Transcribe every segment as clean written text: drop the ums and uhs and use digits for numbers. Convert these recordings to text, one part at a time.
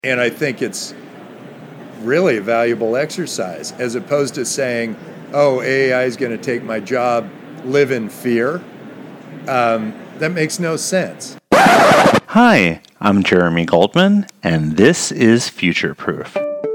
And I think it's really a valuable exercise, as opposed to saying, oh, AI is going to take my job, live in fear. That makes no sense. Hi, I'm Jeremy Goldman, and this is Future Proof.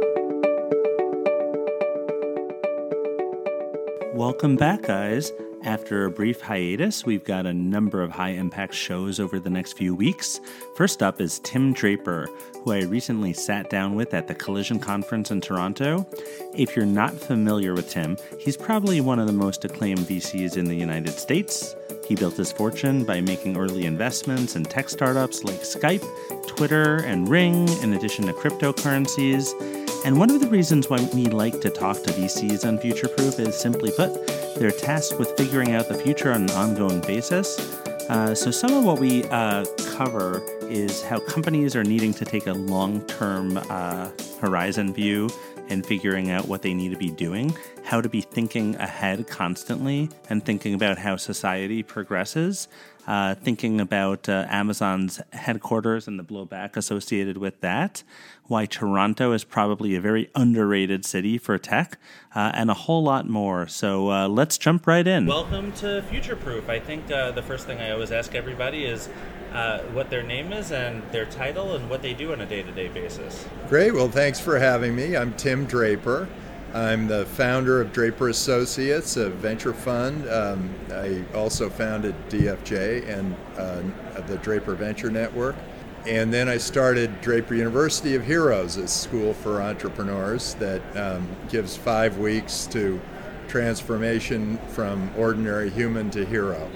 Welcome back, guys. After a brief hiatus, we've got a number of high-impact shows over the next few weeks. First up is Tim Draper, who I recently sat down with at the Collision Conference in Toronto. If you're not familiar with Tim, he's probably one of the most acclaimed VCs in the United States. He built his fortune by making early investments in tech startups like Skype, Twitter, and Ring, in addition to cryptocurrencies. And one of the reasons why we like to talk to VCs on Future Proof is, simply put, they're tasked with figuring out the future on an ongoing basis. So some of what we cover is how companies are needing to take a long-term horizon view and figuring out what they need to be doing, how to be thinking ahead constantly and thinking about how society progresses, thinking about Amazon's headquarters and the blowback associated with that, why Toronto is probably a very underrated city for tech, and a whole lot more. So let's jump right in. Welcome to Future Proof. I think the first thing I always ask everybody is what their name is and their title and what they do on a day-to-day basis. Great. Well, thanks for having me. I'm Tim Draper. I'm the founder of Draper Associates, a venture fund. I also founded DFJ and the Draper Venture Network. And then I started Draper University of Heroes, a school for entrepreneurs that gives 5 weeks to transformation from ordinary human to hero.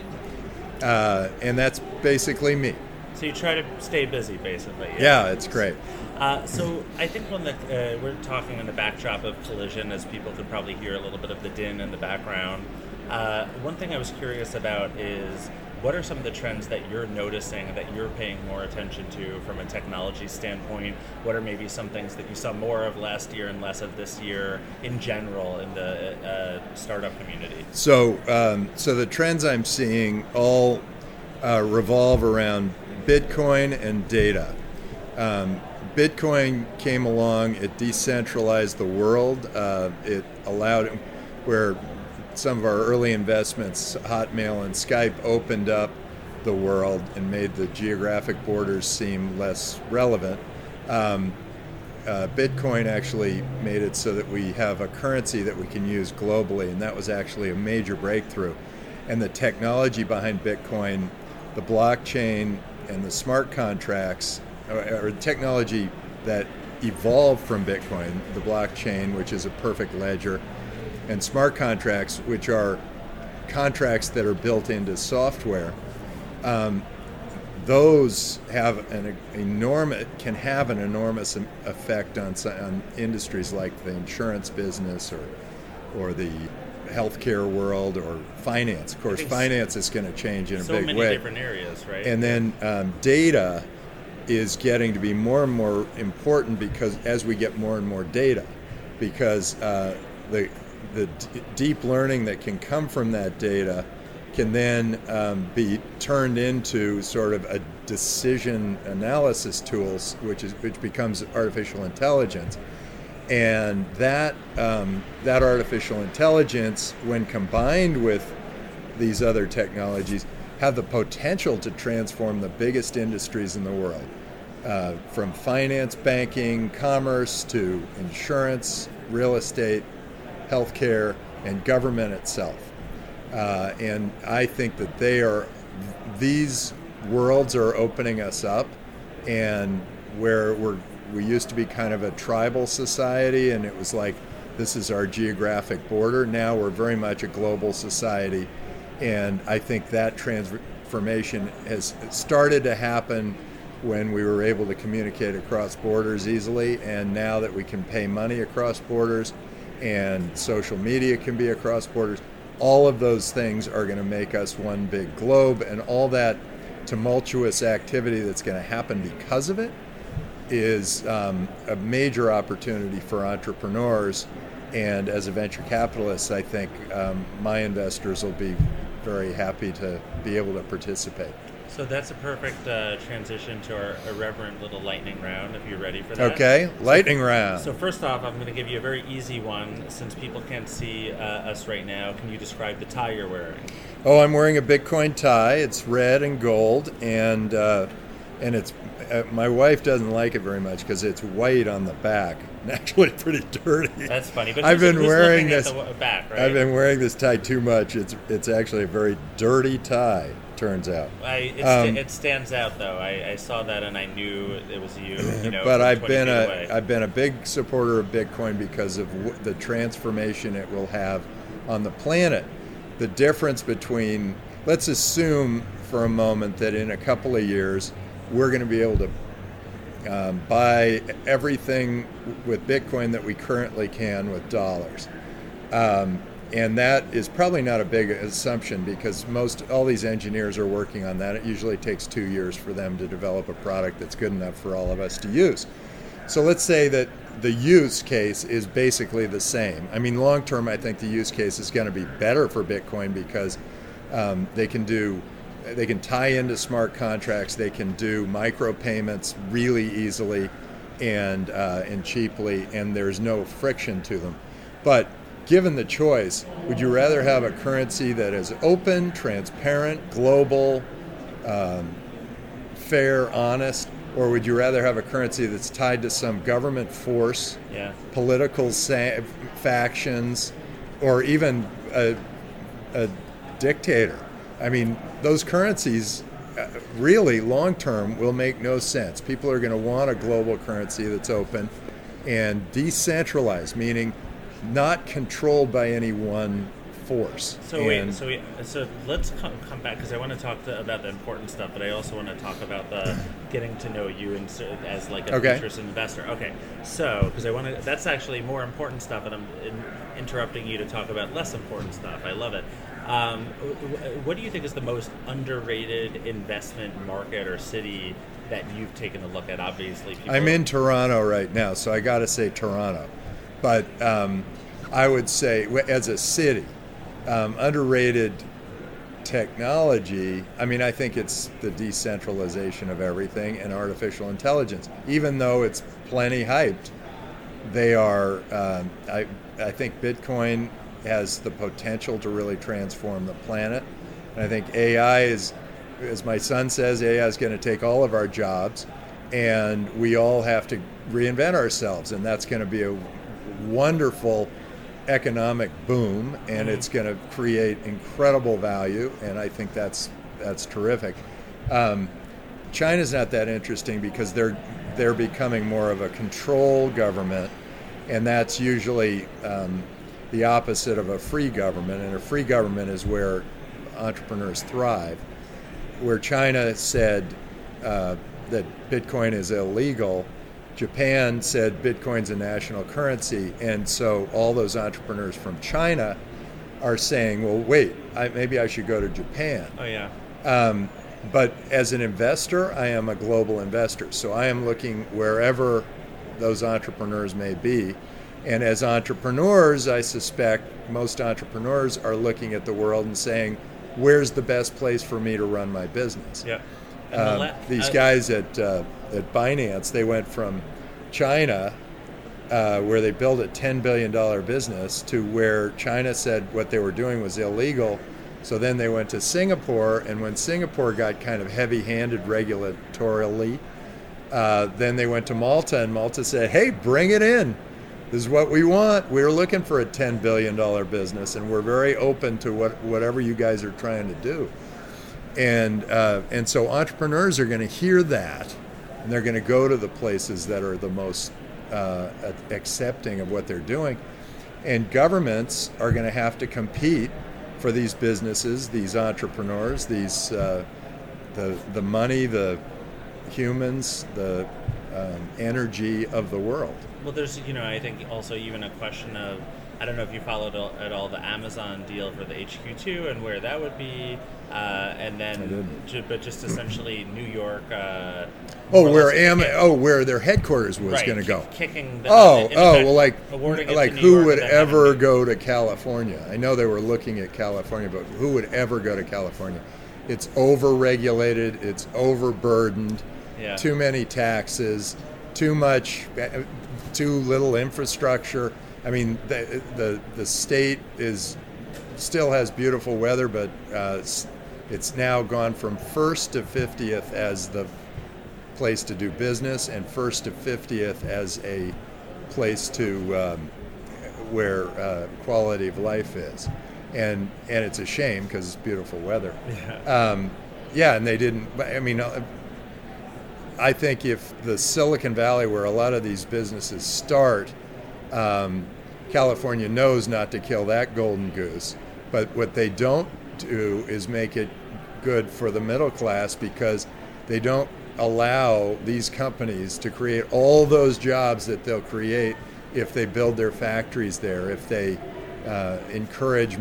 And that's basically me. So you try to stay busy, basically. Yeah, it's great. So I think when we're talking in the backdrop of Collision, as people could probably hear a little bit of the din in the background, one thing I was curious about is what are some of the trends that you're noticing that you're paying more attention to from a technology standpoint? What are maybe some things that you saw more of last year and less of this year in general in the startup community? So the trends I'm seeing all revolve around Bitcoin and data. Bitcoin came along, it decentralized the world, it allowed where some of our early investments, Hotmail and Skype, opened up the world and made the geographic borders seem less relevant. Bitcoin actually made it so that we have a currency that we can use globally, and that was actually a major breakthrough. And the technology behind Bitcoin, the blockchain and the smart contracts, or technology that evolved from Bitcoin, the blockchain, which is a perfect ledger, and smart contracts, which are contracts that are built into software. Those have can have an enormous effect on industries like the insurance business or the healthcare world or finance. Of course, finance is going to change in a big way. So many different areas, right? And then data is getting to be more and more important because as we get more and more data, because the deep learning that can come from that data can then be turned into sort of a decision analysis tools, which becomes artificial intelligence. And that artificial intelligence, when combined with these other technologies, have the potential to transform the biggest industries in the world, from finance, banking, commerce, to insurance, real estate, healthcare, and government itself. And I think that these worlds are opening us up, and where we used to be kind of a tribal society, and it was like, this is our geographic border. Now we're very much a global society, and I think that transformation has started to happen when we were able to communicate across borders easily, and now that we can pay money across borders, and social media can be across borders, all of those things are going to make us one big globe, and all that tumultuous activity that's going to happen because of it is a major opportunity for entrepreneurs. And as a venture capitalist, I think my investors will be very happy to be able to participate. So that's a perfect transition to our irreverent little lightning round, if you're ready for that. Okay, lightning round. So first off, I'm going to give you a very easy one. Since people can't see us right now, can you describe the tie you're wearing? Oh, I'm wearing a Bitcoin tie. It's red and gold, and it's my wife doesn't like it very much because it's white on the back. And actually, pretty dirty. That's funny. But I've been wearing looking this at the back, right? I've been wearing this tie too much. It's actually a very dirty tie. Turns out. It stands out though. I saw that and I knew it was you. But I've been a big supporter of Bitcoin because of the transformation it will have on the planet. The difference between, let's assume for a moment that in a couple of years we're going to be able to buy everything with Bitcoin that we currently can with dollars. And that is probably not a big assumption because all these engineers are working on that. It usually takes 2 years for them to develop a product that's good enough for all of us to use. So let's say that the use case is basically the same. I mean, long term, I think the use case is going to be better for Bitcoin because they can tie into smart contracts. They can do micropayments really easily and cheaply, and there's no friction to them. But given the choice, would you rather have a currency that is open, transparent, global, fair, honest, or would you rather have a currency that's tied to some government force, political factions, or even a dictator? I mean, those currencies really long-term will make no sense. People are going to want a global currency that's open and decentralized, meaning not controlled by any one force. So let's come back because I want to talk about the important stuff, but I also want to talk about the getting to know you as like a futures investor. Okay, so because that's actually more important stuff, and I'm interrupting you to talk about less important stuff. I love it. What do you think is the most underrated investment market or city that you've taken a look at? Obviously, I'm in Toronto right now, so I got to say Toronto. But I would say, as a city, underrated technology, I mean, I think it's the decentralization of everything and artificial intelligence. Even though it's plenty hyped, they are, I think Bitcoin has the potential to really transform the planet. And I think AI is, as my son says, AI is going to take all of our jobs, and we all have to reinvent ourselves, and that's going to be a wonderful economic boom, and it's going to create incredible value, and I think that's terrific. China's not that interesting because they're becoming more of a control government, and that's usually the opposite of a free government, and a free government is where entrepreneurs thrive. Where China said that Bitcoin is illegal, Japan said Bitcoin's a national currency, and so all those entrepreneurs from China are saying, well, wait, maybe I should go to Japan. Oh, yeah. But as an investor, I am a global investor, so I am looking wherever those entrepreneurs may be. And as entrepreneurs, I suspect most entrepreneurs are looking at the world and saying, where's the best place for me to run my business? Yeah. These guys at Binance, they went from China, where they built a $10 billion business, to where China said what they were doing was illegal. So then they went to Singapore, and when Singapore got kind of heavy-handed regulatorily, then they went to Malta, and Malta said, hey, bring it in. This is what we want. We're looking for a $10 billion business, and we're very open to whatever you guys are trying to do. And so entrepreneurs are going to hear that, and they're going to go to the places that are the most accepting of what they're doing. And governments are going to have to compete for these businesses, these entrepreneurs, these the money, the humans, the energy of the world. Well, there's, I think also even a question of, I don't know if you followed at all the Amazon deal for the HQ2 and where that would be, and then, but just essentially New York. Where their headquarters was going to go. Kicking. Who would ever go to California? I know they were looking at California, but who would ever go to California? It's overregulated, it's overburdened, Yeah. too many taxes, too little infrastructure. I mean, the state still has beautiful weather, but it's now gone from first to 50th as the place to do business, and first to 50th as a place to where quality of life is, and it's a shame because it's beautiful weather. Yeah. And they didn't. I mean, I think if the Silicon Valley, where a lot of these businesses start, California knows not to kill that golden goose, but what they don't do is make it good for the middle class, because they don't allow these companies to create all those jobs that they'll create if they build their factories there, if they encourage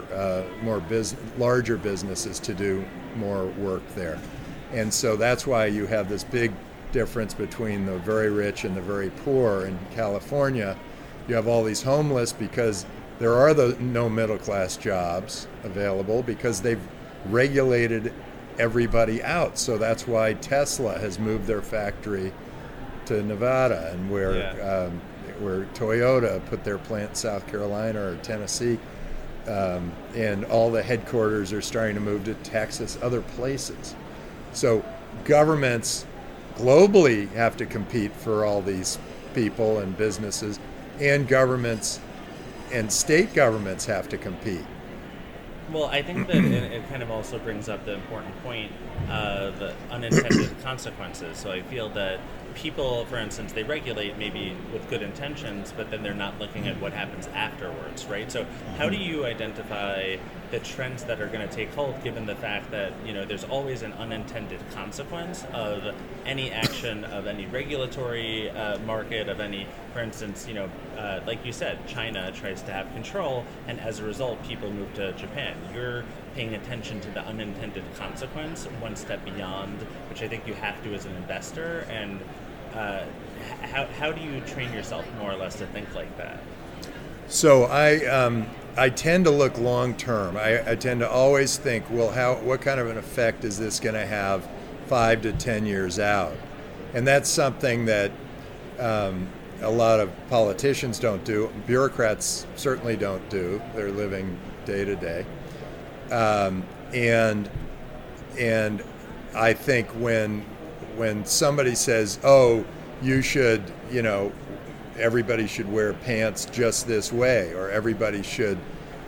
larger businesses to do more work there. And so that's why you have this big difference between the very rich and the very poor. In California, you have all these homeless because there are no middle class jobs available, because they've regulated everybody out. So that's why Tesla has moved their factory to Nevada, and where Toyota put their plant in South Carolina or Tennessee, and all the headquarters are starting to move to Texas, other places. So governments globally have to compete for all these people and businesses, and governments and state governments have to compete. Well, I think that it kind of also brings up the important point of the unintended consequences. So I feel that people, for instance, they regulate maybe with good intentions, but then they're not looking at what happens afterwards, right? So how do you identify the trends that are going to take hold, given the fact that, there's always an unintended consequence of any action of any regulatory market, of any, for instance, like you said, China tries to have control, and as a result, people move to Japan. You're paying attention to the unintended consequence one step beyond, which I think you have to as an investor. And how do you train yourself more or less to think like that? So I tend to look long term. I tend to always think, well, what kind of an effect is this going to have 5 to 10 years out? And that's something that a lot of politicians don't do. Bureaucrats certainly don't do. They're living day to day. And I think when somebody says, oh, you should, everybody should wear pants just this way, or everybody should,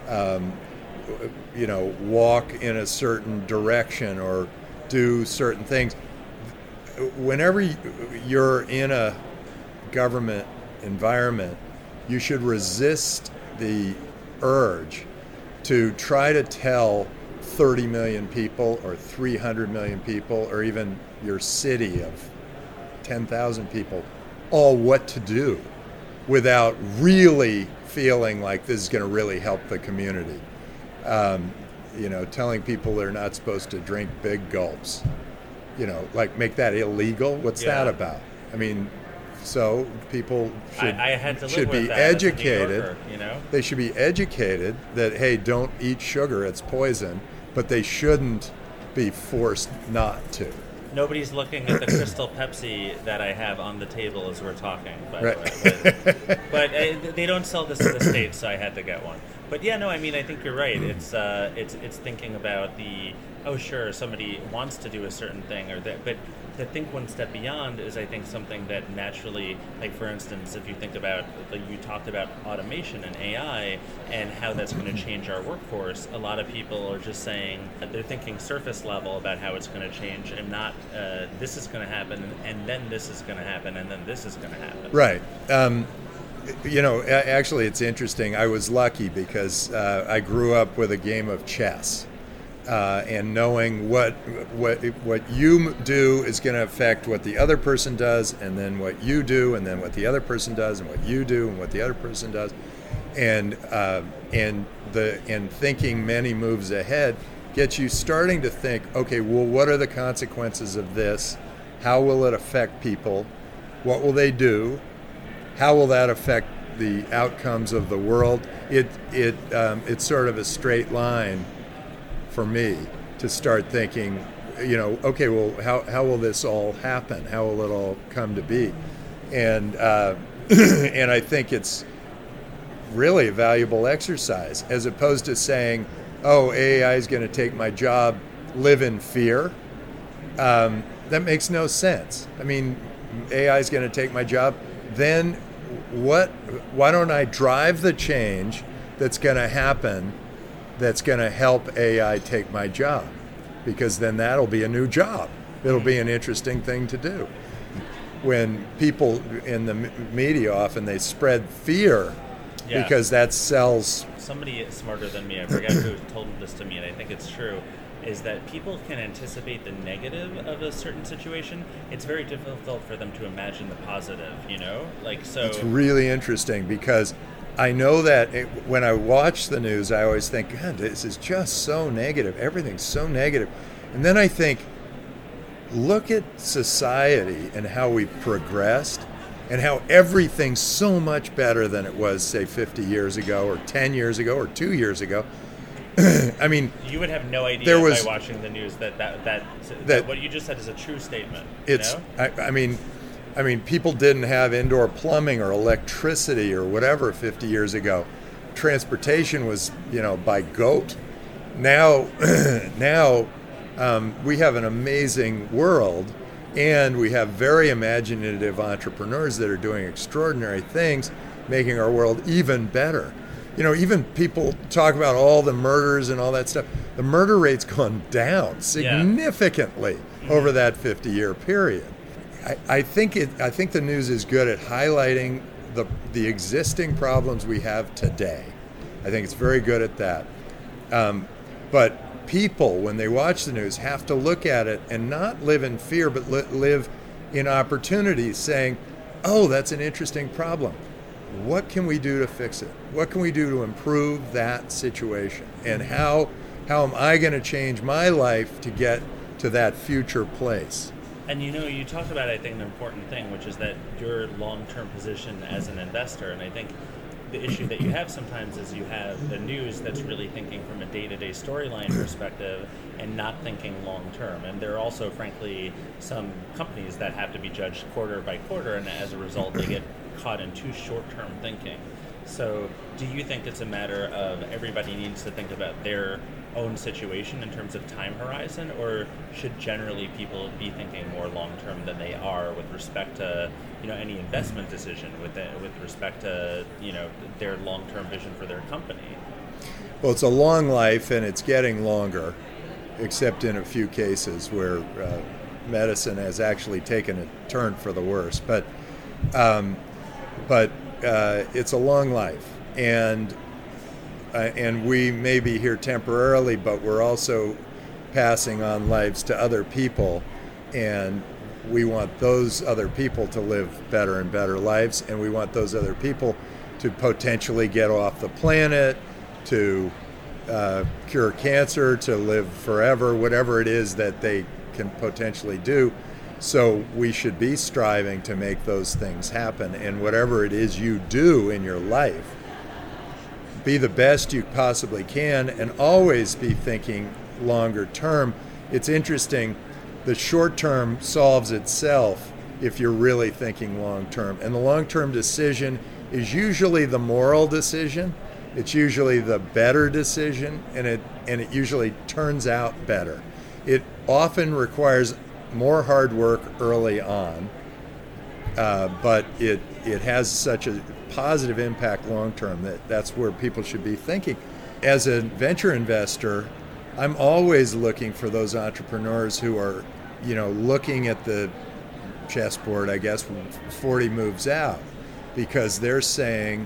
walk in a certain direction or do certain things. Whenever you're in a government environment, you should resist the urge to try to tell 30 million people or 300 million people, or even your city of 10,000 people, all what to do, without really feeling like this is going to really help the community. Telling people they're not supposed to drink big gulps, like make that illegal. What's that about? I mean, so people should be educated. They should be educated that, hey, don't eat sugar, it's poison, but they shouldn't be forced not to. Nobody's looking at the Crystal Pepsi that I have on the table as we're talking, by the way. But they don't sell this in the States, so I had to get one. But yeah, no, I mean, I think you're right. It's thinking about sure, somebody wants to do a certain thing, but to think one step beyond is, I think, something that naturally, like for instance, if you think about, like you talked about automation and AI and how that's going to change our workforce, a lot of people are just saying they're thinking surface level about how it's going to change, and not this is going to happen, and then this is going to happen, and then this is going to happen. Right. Actually, it's interesting. I was lucky because I grew up with a game of chess. And knowing what you do is going to affect what the other person does, and then what you do, and then what the other person does, and what you do, and what the other person does, and thinking many moves ahead gets you starting to think, okay, well, what are the consequences of this? How will it affect people? What will they do? How will that affect the outcomes of the world? It's sort of a straight line for me. to start thinking, okay, well, how will this all happen? How will it all come to be? And and I think it's really a valuable exercise, as opposed to saying, oh, AI is going to take my job, live in fear. That makes no sense. I mean, AI is going to take my job. Then why don't I drive the change that's going to happen, that's going to help AI take my job? Because then that'll be a new job. It'll be an interesting thing to do. When people in the media often, they spread fear because that sells. Somebody smarter than me, I forget who told this to me, and I think it's true, is that people can anticipate the negative of a certain situation. It's very difficult for them to imagine the positive, So it's really interesting, because I know that when I watch the news, I always think, God, this is just so negative. Everything's so negative. And then I think, look at society and how we've progressed and how everything's so much better than it was, say, 50 years ago or 10 years ago or 2 years ago. I mean, you would have no idea by watching the news that what you just said is a true statement. I mean, people didn't have indoor plumbing or electricity or whatever 50 years ago. Transportation was, by goat. Now, we have an amazing world, and we have very imaginative entrepreneurs that are doing extraordinary things, making our world even better. Even people talk about all the murders and all that stuff. The murder rate's gone down significantly over that 50-year period. I think the news is good at highlighting the existing problems we have today. I think it's very good at that. But people, when they watch the news, have to look at it and not live in fear, but live in opportunities, saying, oh, that's an interesting problem. What can we do to fix it? What can we do to improve that situation? And how am I going to change my life to get to that future place? And you talked about, I think, an important thing, which is that your long-term position as an investor. And I think the issue that you have sometimes is you have the news that's really thinking from a day-to-day storyline perspective and not thinking long-term. And there are also, frankly, some companies that have to be judged quarter by quarter, and as a result, they get caught in too short-term thinking. So do you think it's a matter of everybody needs to think about their own situation in terms of time horizon, or should generally people be thinking more long-term than they are with respect to any investment decision, with respect to their long-term vision for their company? Well, it's a long life, and it's getting longer, except in a few cases where medicine has actually taken a turn for the worse. But it's a long life, and we may be here temporarily, but we're also passing on lives to other people, and we want those other people to live better and better lives, and we want those other people to potentially get off the planet, to cure cancer, to live forever, whatever it is that they can potentially do. So we should be striving to make those things happen. And whatever it is you do in your life, be the best you possibly can, and always be thinking longer term. It's interesting, the short term solves itself if you're really thinking long term. And the long term decision is usually the moral decision. It's usually the better decision, and it usually turns out better. It often requires more hard work early on, but it has such a positive impact long term that's where people should be thinking. As a venture investor, I'm always looking for those entrepreneurs who are, looking at the chessboard, I guess, 40 moves out, because they're saying,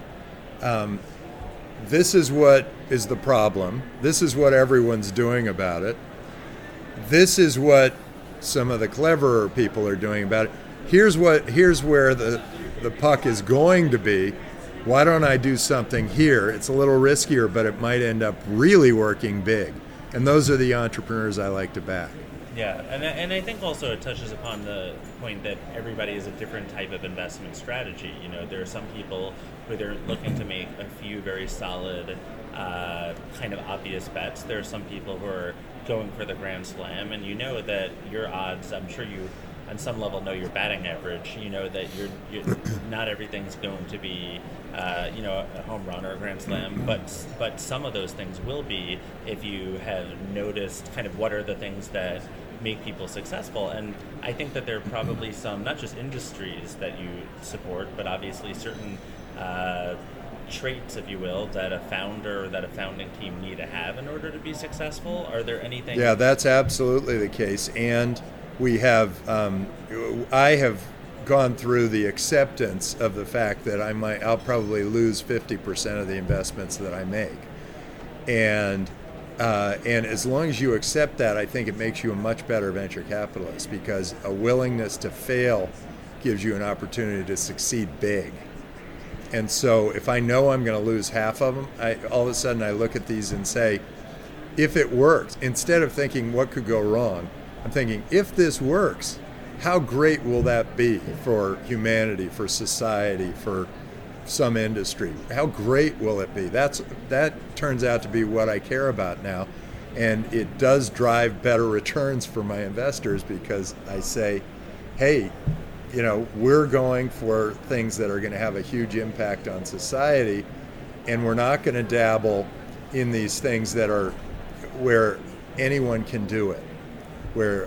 this is what is the problem. This is what everyone's doing about it. This is what some of the cleverer people are doing about it. Here's where the puck is going to be. Why don't I do something here? It's a little riskier, but it might end up really working big. And those are the entrepreneurs I like to back. Yeah, and I think also it touches upon the point that everybody is a different type of investment strategy. There are some people who they're looking to make a few very solid, kind of obvious bets. There are some people who are going for the Grand Slam, and you know that your odds, I'm sure you on some level know your batting average. You know that you're not everything's going to be a home run or a Grand Slam, but some of those things will be if you have noticed kind of what are the things that make people successful. And I think that there are probably some, not just industries that you support, but obviously certain traits, if you will, that a founder or that a founding team need to have in order to be successful. Are there anything? Yeah, that's absolutely the case. And we have, I have gone through the acceptance of the fact that I'll probably lose 50% of the investments that I make. And as long as you accept that, I think it makes you a much better venture capitalist, because a willingness to fail gives you an opportunity to succeed big. And so if I know I'm going to lose half of them, all of a sudden I look at these and say, if it works, instead of thinking what could go wrong, I'm thinking, if this works, how great will that be for humanity, for society, for some industry? How great will it be? That turns out to be what I care about now. And it does drive better returns for my investors, because I say, hey, we're going for things that are going to have a huge impact on society, and we're not going to dabble in these things that are where anyone can do it. Where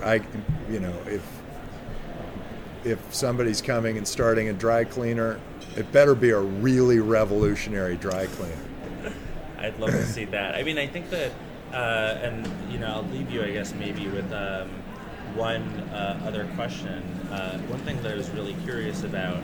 if somebody's coming and starting a dry cleaner, it better be a really revolutionary dry cleaner. I'd love to see that. I mean, I think that, I'll leave you, I guess, maybe with one other question. One thing that I was really curious about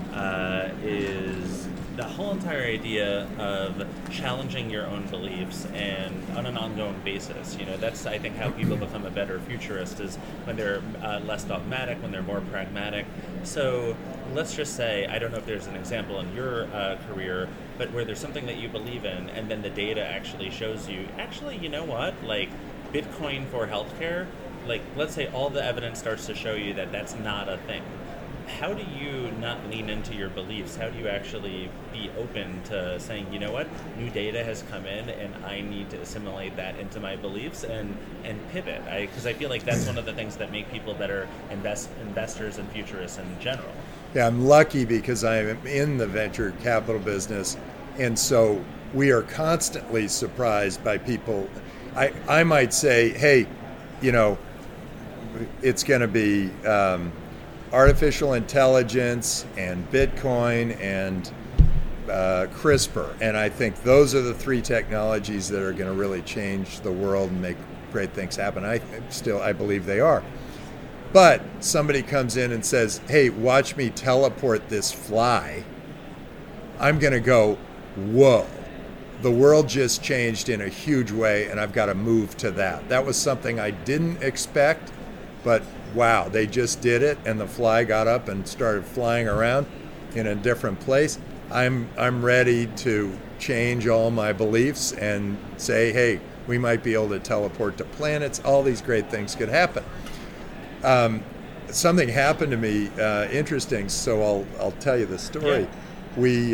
is the whole entire idea of challenging your own beliefs and on an ongoing basis. That's, I think, how people become a better futurist, is when they're less dogmatic, when they're more pragmatic. So let's just say, I don't know if there's an example in your career, but where there's something that you believe in, and then the data actually shows you, actually, you know what, like Bitcoin for healthcare, like, let's say all the evidence starts to show you that that's not a thing. How do you not lean into your beliefs? How do you actually be open to saying, you know what, new data has come in and I need to assimilate that into my beliefs and pivot? Because I feel like that's one of the things that make people better investors and futurists in general. Yeah, I'm lucky because I am in the venture capital business, and so we are constantly surprised by people. I might say, hey, it's going to be artificial intelligence and Bitcoin and CRISPR. And I think those are the three technologies that are going to really change the world and make great things happen. I believe they are. But somebody comes in and says, hey, watch me teleport this fly. I'm going to go, whoa. The world just changed in a huge way, and I've got to move to that. That was something I didn't expect, but wow, they just did it, and the fly got up and started flying around in a different place. I'm ready to change all my beliefs and say, hey, we might be able to teleport to planets. All these great things could happen. Something happened to me interesting, so I'll tell you the story. Yeah. We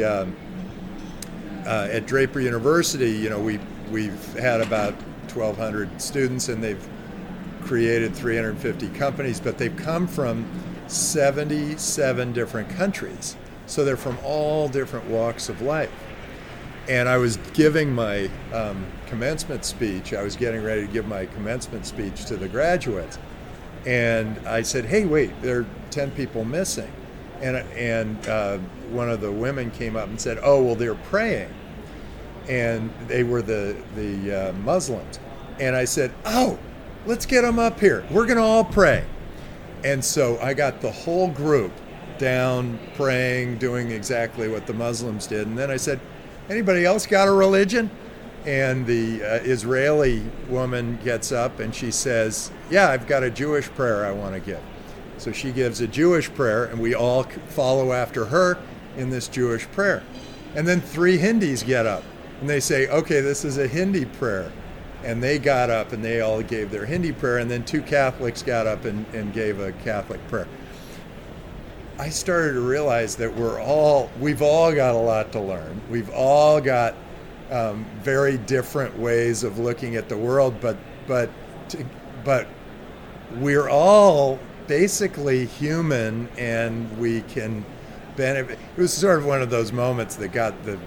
at Draper University, we've had about 1,200 students, and they've created 350 companies, but they've come from 77 different countries. So they're from all different walks of life. And I was giving my commencement speech. I was getting ready to give my commencement speech to the graduates. And I said, hey, wait, there are 10 people missing. And one of the women came up and said, oh, well, they're praying. And they were the Muslims. And I said, oh, let's get them up here. We're going to all pray. And so I got the whole group down praying, doing exactly what the Muslims did. And then I said, anybody else got a religion? And the Israeli woman gets up and she says, yeah, I've got a Jewish prayer I want to give. So she gives a Jewish prayer, and we all follow after her in this Jewish prayer. And then 3 Hindis get up and they say, okay, this is a Hindi prayer. And they got up and they all gave their Hindi prayer, and then 2 Catholics got up and gave a Catholic prayer. I started to realize that we've all got a lot to learn. We've all got very different ways of looking at the world, but but we're all basically human, and we can benefit. It was sort of one of those moments that got the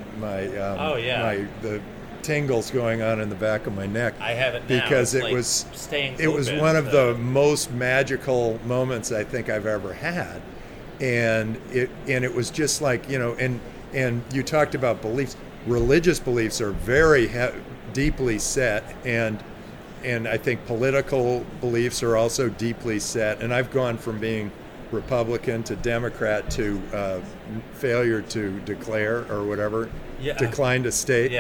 tingles going on in the back of my neck. I have it now. Because it was one of the most magical moments I think I've ever had, and it was just like, you know, and you talked about beliefs. Religious beliefs are very deeply set, and I think political beliefs are also deeply set. And I've gone from being Republican to Democrat to failure to declare or whatever, decline to state.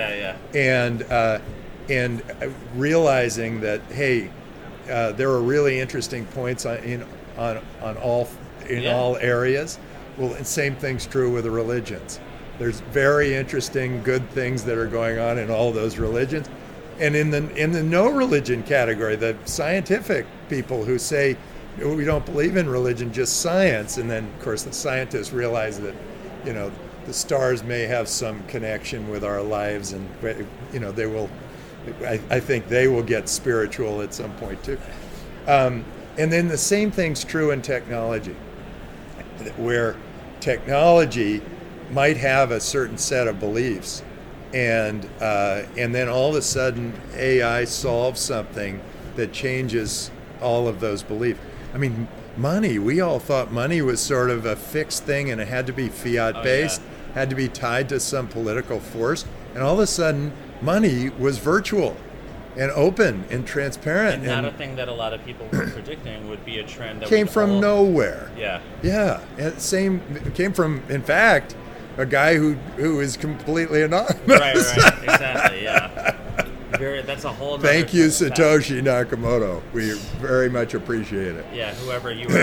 And realizing that, hey, there are really interesting points on all areas. Well, and same thing's true with the religions. There's very interesting, good things that are going on in all those religions. And in the no religion category, the scientific people who say we don't believe in religion, just science, and then of course the scientists realize that, you know, the stars may have some connection with our lives, and, you know, they will. I think they will get spiritual at some point too. And then the same thing's true in technology, where technology might have a certain set of beliefs, and then all of a sudden AI solves something that changes all of those beliefs. I mean, money, we all thought money was sort of a fixed thing and it had to be fiat based, had to be tied to some political force, and all of a sudden money was virtual and open and transparent. And not a thing that a lot of people were predicting would be a trend that came from nowhere. Yeah. It came from, in fact, a guy who is completely anonymous. Right, exactly, yeah. That's a whole nother Thank you, Satoshi Nakamoto. We very much appreciate it. Yeah, whoever you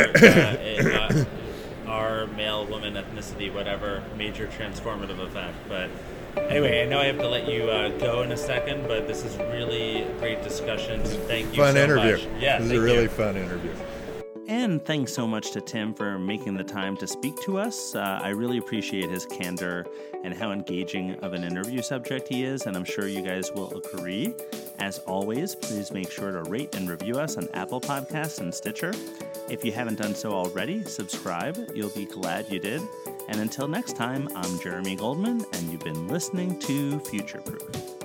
are, our male, woman, ethnicity, whatever, major transformative effect. But anyway, I know I have to let you go in a second, but this is really a great discussion. Thank you fun so interview. much. Yeah, this is a really fun interview. And thanks so much to Tim for making the time to speak to us. I really appreciate his candor and how engaging of an interview subject he is, and I'm sure you guys will agree. As always, please make sure to rate and review us on Apple Podcasts and Stitcher. If you haven't done so already, subscribe. You'll be glad you did. And until next time, I'm Jeremy Goldman, and you've been listening to Future Proof.